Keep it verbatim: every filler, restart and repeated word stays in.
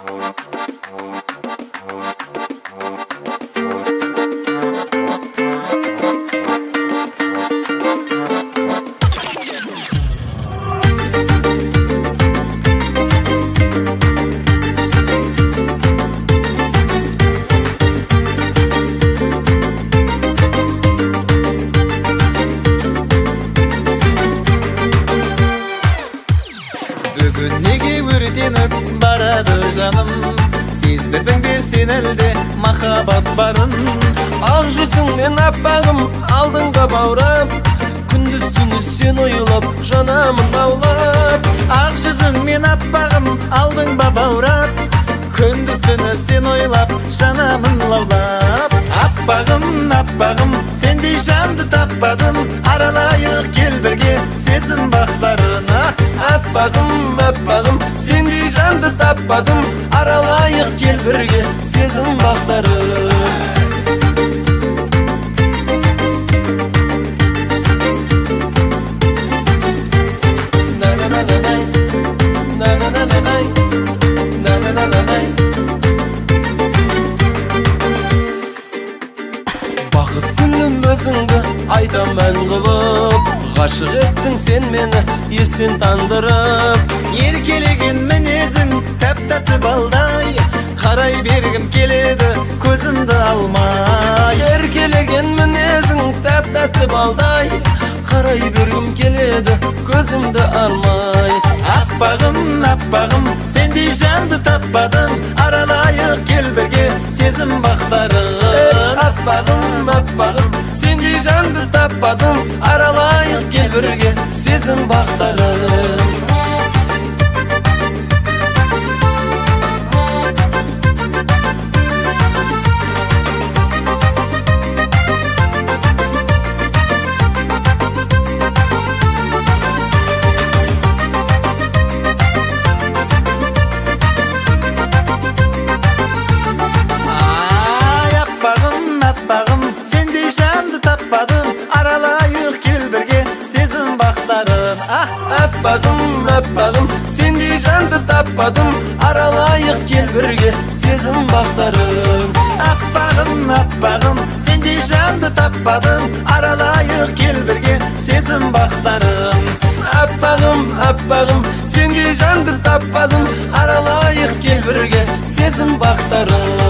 Бүгін неге өртеніп барады жаным, сездірдің бе сен әлде махаббат барын? Ақ жүзіңнен аппағым алдыңға баурап, күндіз түні сен ойлап жанамын аулап. Ақ жүзіңмен аппағым алдыңға баурап, күндіз түні сен ойлап жанамын лаулап. Аппағым, аппағым, сендей жанды таппадым, аралайық кел бірге сезім бақтарына. Аппағым, аппағым, сендей жанды таппадым, аралайық кел бірге сезім бақтарына. Бақыт күнім өзіңді айтам ән қылып, ғашық еттің сен мені естен тандырып. Еркелеген мінезің тәп-тәтті балдай, қарай бергім келеді көзімді алмай. Еркелеген мінезің тәп-тәтті балдай, қарай бергім келеді көзімді алмай. Аппағым, аппағым, сендей жанды таппадым, аралайық кел бірге сезім бақтарын. Аппағым, аппағым, сендей жанды таппадым, аралайық кел бірге сезім бақтарын. Аппағым, аппағым, сендей жанды таппадым, аралайық кел бірге сезім бақтарын. Аппағым, аппағым, сендей жанды таппадым, аралайық кел бірге сезім бақтарын. Аппағым, аппағым, сендей жанды таппадым, аралайық кел бірге сезім бақтарын.